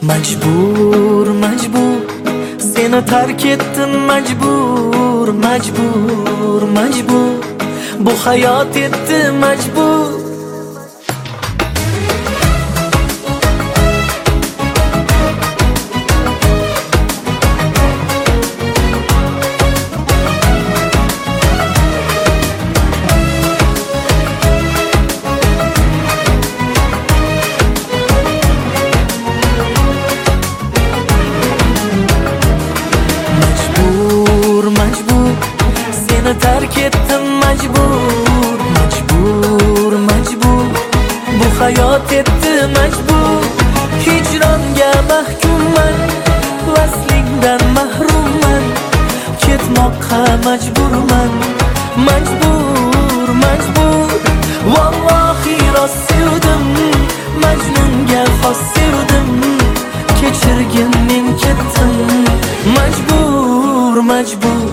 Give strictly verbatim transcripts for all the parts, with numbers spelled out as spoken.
Majbur, majbur seni tark etdim, majbur, majbur, majbur bu hayot etdi majbur. Terk ettim majbur, majbur, majbur bu hayot etdi majbur. Hicronga mahkumman, vaslingdan mahrumman, ketmoqqa majburman. Majbur, majbur vallohi rost sevdim, Majnunga xos sevdim, kechirgin men ketdim. Majbur, majbur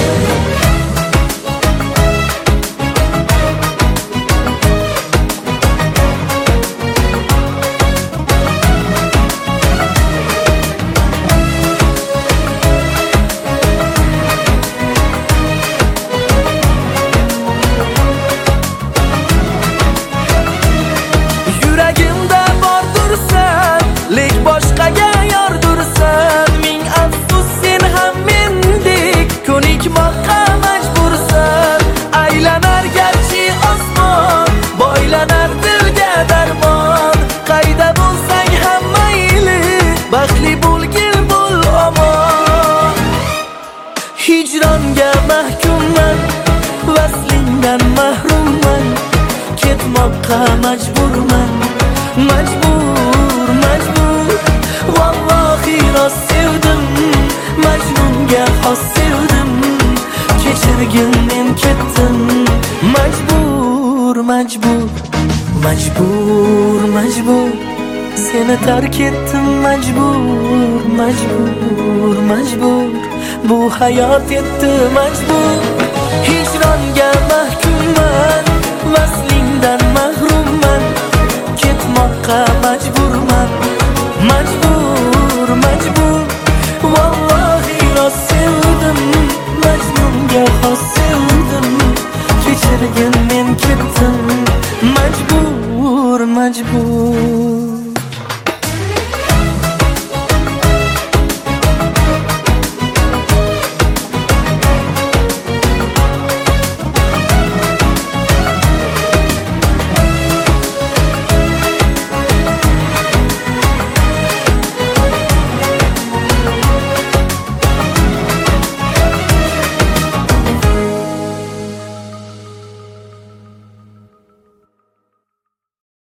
boshqaga yordursan, ming afsus sen ham mendek ko'nikmoqqa majbursan. Aylanar garchi osmon, boylanar dilga darmon. Qayda bo'lsang ham mayli, baxtli bo'lgil bo'l omon. Hijronga mahkumman, vaslingdan mahrumman, ketmoqqa majburman. Majbur, majbur vallohi rost sevdim, Majnunga xos sevdim, kechirgin men ketdim. Majbur, majbur, majbur, majbur seni tark etdim majbur, majbur, majbur bu hayot etdi majbur. Hijronga mahkumman, vaslingdan mahrumman, ketmoqqa majburman. Majbur, majbur vallohi rost sevdim, Majnunga xos sevdim, kechirgin men ketdim. Majbur, majbur